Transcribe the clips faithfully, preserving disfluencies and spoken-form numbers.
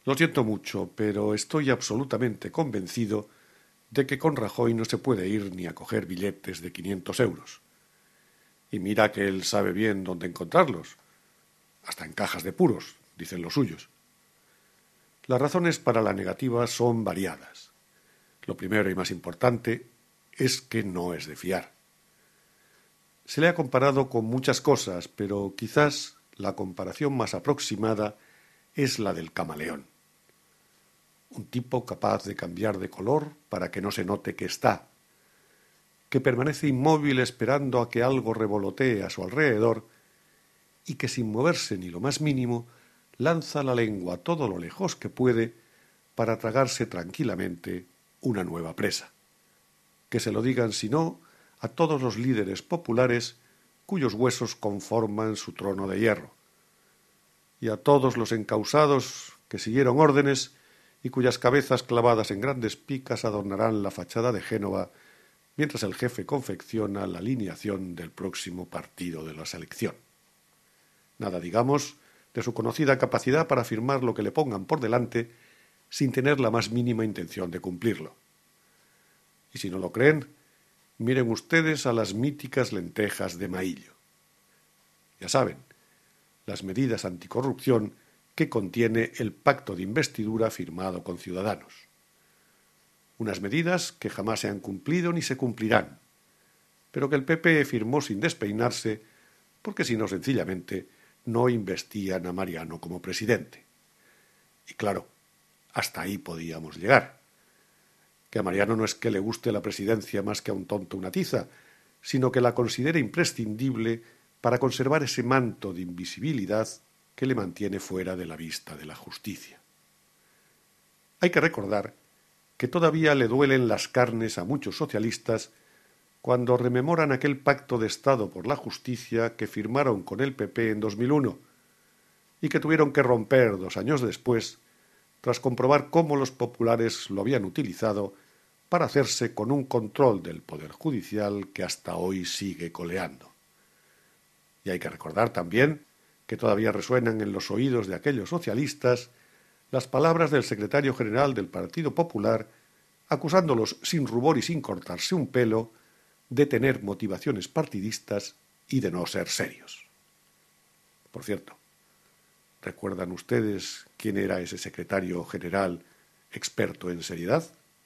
Lo siento mucho, pero estoy absolutamente convencido de que con Rajoy no se puede ir ni a coger billetes de quinientos euros. Y mira que él sabe bien dónde encontrarlos, hasta en cajas de puros, dicen los suyos. Las razones para la negativa son variadas. Lo primero y más importante es que no es de fiar. Se le ha comparado con muchas cosas, pero quizás la comparación más aproximada es la del camaleón. Un tipo capaz de cambiar de color para que no se note que está, que permanece inmóvil esperando a que algo revolotee a su alrededor y que sin moverse ni lo más mínimo lanza la lengua todo lo lejos que puede para tragarse tranquilamente una nueva presa. Que se lo digan, si no, a todos los líderes populares cuyos huesos conforman su trono de hierro, y a todos los encausados que siguieron órdenes y cuyas cabezas clavadas en grandes picas adornarán la fachada de Génova mientras el jefe confecciona la alineación del próximo partido de la selección. Nada, digamos, de su conocida capacidad para afirmar lo que le pongan por delante sin tener la más mínima intención de cumplirlo. Y si no lo creen, miren ustedes a las míticas lentejas de Maillo. Ya saben, las medidas anticorrupción que contiene el pacto de investidura firmado con Ciudadanos. Unas medidas que jamás se han cumplido ni se cumplirán, pero que el P P firmó sin despeinarse porque si no sencillamente no investían a Mariano como presidente. Y claro, hasta ahí podíamos llegar. Que a Mariano no es que le guste la presidencia más que a un tonto una tiza, sino que la considera imprescindible para conservar ese manto de invisibilidad que le mantiene fuera de la vista de la justicia. Hay que recordar que todavía le duelen las carnes a muchos socialistas cuando rememoran aquel pacto de Estado por la justicia que firmaron con el P P en dos mil uno y que tuvieron que romper dos años después tras comprobar cómo los populares lo habían utilizado para hacerse con un control del Poder Judicial que hasta hoy sigue coleando. Y hay que recordar también que todavía resuenan en los oídos de aquellos socialistas las palabras del secretario general del Partido Popular acusándolos sin rubor y sin cortarse un pelo de tener motivaciones partidistas y de no ser serios. Por cierto, ¿recuerdan ustedes quién era ese secretario general experto en seriedad?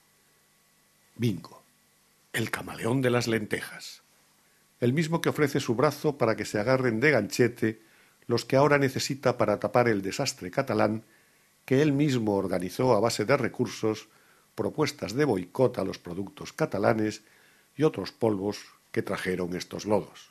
Bingo, el camaleón de las lentejas. El mismo que ofrece su brazo para que se agarren de ganchete los que ahora necesita para tapar el desastre catalán que él mismo organizó a base de recursos, propuestas de boicot a los productos catalanes y otros polvos que trajeron estos lodos.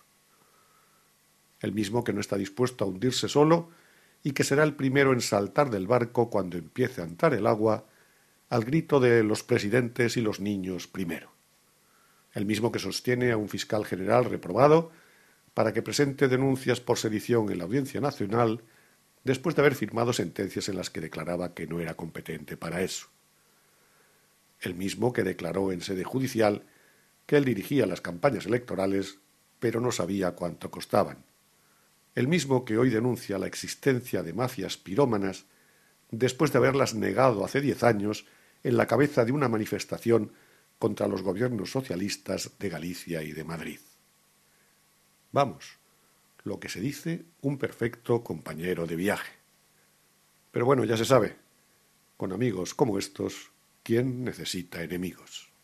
El mismo que no está dispuesto a hundirse solo y que será el primero en saltar del barco cuando empiece a entrar el agua al grito de los presidentes y los niños primero. El mismo que sostiene a un fiscal general reprobado para que presente denuncias por sedición en la Audiencia Nacional después de haber firmado sentencias en las que declaraba que no era competente para eso. El mismo que declaró en sede judicial que él dirigía las campañas electorales, pero no sabía cuánto costaban. El mismo que hoy denuncia la existencia de mafias pirómanas después de haberlas negado hace diez años en la cabeza de una manifestación contra los gobiernos socialistas de Galicia y de Madrid. Vamos, lo que se dice un perfecto compañero de viaje. Pero bueno, ya se sabe, con amigos como estos, ¿quién necesita enemigos?